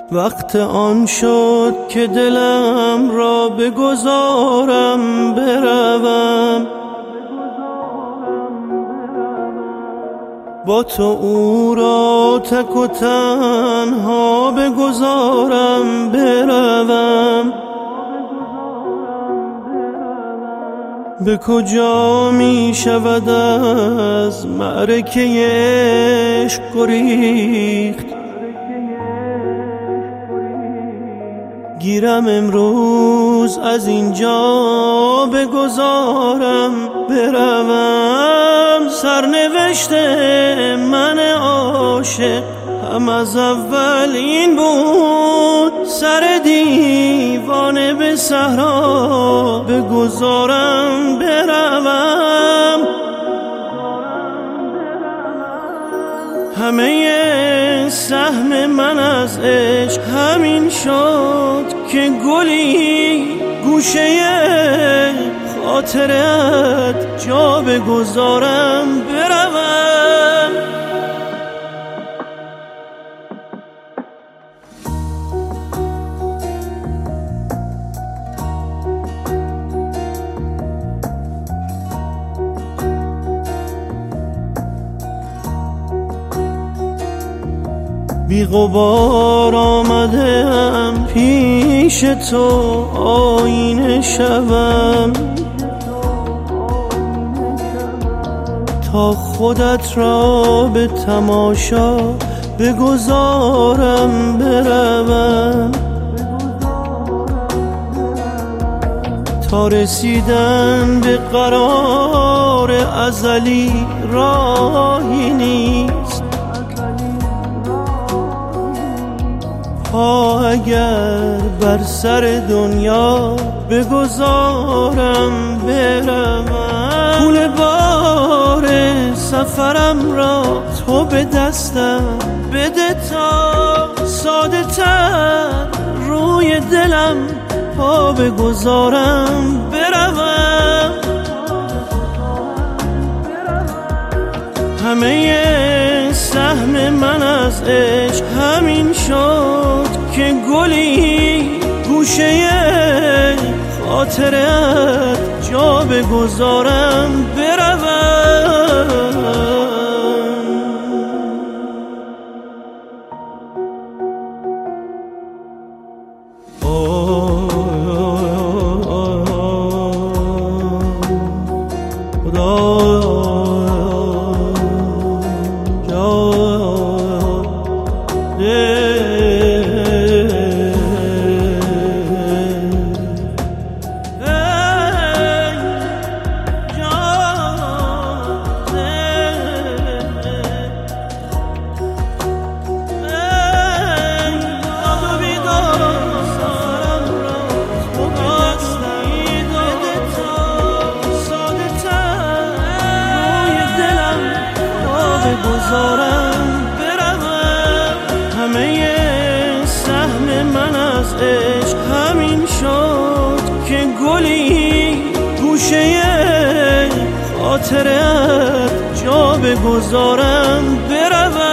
وقت آن شد که دلم را بگذارم بروم، با تو او را تک و تنها بگذارم بروم. به کجا می شود از معرکه عشق گریخت؟ گیرم امروز از اینجا بگذارم بروم. سرنوشت من عاشق هم از اول این بود، سر دیوانه به صحرا بگذارم بروم. همه سهم من از عشق همین شد که گلی گوشه خاطرت جا بگذارم بروم. بی غبار آمدم پیش تو آینه شوم، تا خودت را به تماشا بگذارم بروم. تا رسیدن به قرار ازلی راهی نیست، اگر بر سر دنیا بگذارم بروم. پول بار سفرم را تو به دستم بده تا ساده تر روی دلم پا بگذارم بروم. همه سهم من از عشق همین شد که گلی گوشه خاطرت جا بگذارم بروم. بگذارم بروم. همه سهم من از عشق همین شد که گلی گوشه خاطرت جا بگذارم بروم.